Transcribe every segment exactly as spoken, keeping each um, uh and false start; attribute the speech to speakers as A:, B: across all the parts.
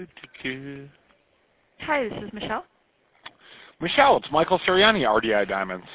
A: Hi, this is Michelle.
B: Michelle, it's Michael Sirianni, R D I Diamonds.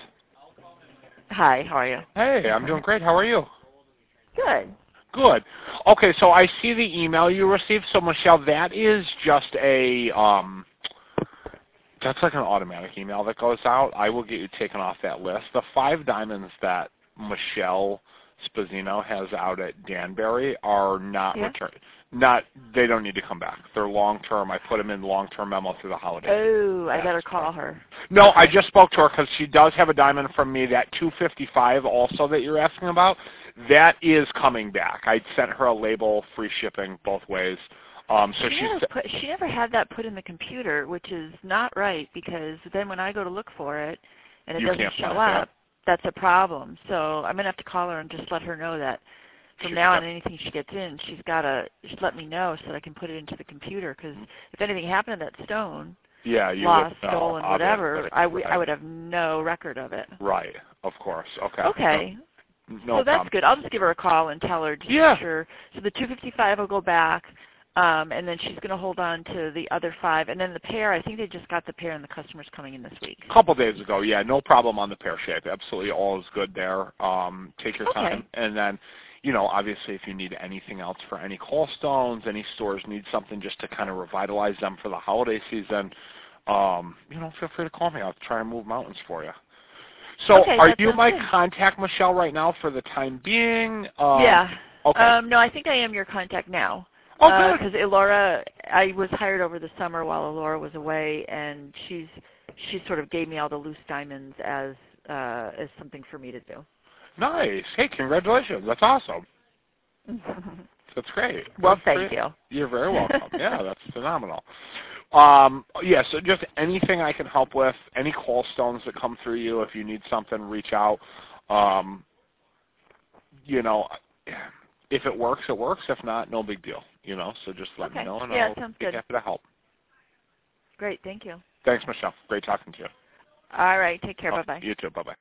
A: Hi, how are you?
B: Hey, I'm doing great. How are you?
A: Good.
B: Good. Okay, so I see the email you received. So, Michelle, that is just a, um, that's like an automatic email that goes out. I will get you taken off that list. The five diamonds that Michelle Spazzino has out at Danbury are not
A: Yeah?
B: returned. Not, they don't need to come back. They're long-term. I put them in long-term memo through the holidays.
A: Oh, I
B: That's
A: better call
B: correct.
A: her.
B: No, I just spoke to her because she does have a diamond from me, that two fifty-five also that you're asking about. That is coming back. I sent her a label, free shipping both ways. Um, so
A: she,
B: she
A: never put, she never had that put in the computer, which is not right because then when I go to look for it and it
B: you
A: doesn't
B: can't
A: show
B: find
A: up,
B: it.
A: that's a problem. So I'm going to have to call her and just let her know that from
B: She,
A: now on,
B: yep.
A: anything she gets in, she's got to just let me know so that I can put it into the computer because if anything happened to that stone,
B: Yeah, you
A: lost,
B: would know,
A: stolen, whatever,
B: obviously.
A: I, w-
B: Right.
A: I would have no record of it.
B: Right, of course. Okay.
A: Okay.
B: No, no
A: so
B: problem.
A: that's good. I'll just give her a call and tell her just
B: Yeah.
A: for sure. So the two fifty-five will go back, um, and then she's going to hold on to the other five. And then the pair, I think they just got the pair and the customer's coming in this week.
B: A couple days ago, yeah, no problem on the pear shape. Absolutely all is good there. Um, take your
A: Okay.
B: time. And then, you know, obviously if you need anything else for any call stones, any stores need something just to kind of revitalize them for the holiday season, um, you know, feel free to call me. I'll try and move mountains for you. So
A: okay,
B: are you my
A: good.
B: contact, Michelle, right now for the time being? Um,
A: yeah.
B: Okay.
A: Um, no, I think I am your contact now.
B: Oh, good.
A: Because uh, Elora, I was hired over the summer while Elora was away, and she's she sort of gave me all the loose diamonds as uh, as something for me to do.
B: Nice. Hey, congratulations. That's awesome. That's great.
A: Well,
B: Good
A: thank you.
B: You're very welcome. Yeah, that's phenomenal. Um, yeah, so just anything I can help with, any call stones that come through you, if you need something, reach out. Um, you know, if it works, it works. If not, no big deal. You know, so just let
A: Okay.
B: me know, and
A: Yeah,
B: I'll
A: sounds
B: be
A: good.
B: happy to help.
A: Great. Thank you.
B: Thanks, Michelle. Great talking to you.
A: All right. Take care.
B: Oh,
A: Bye-bye.
B: you too. Bye-bye.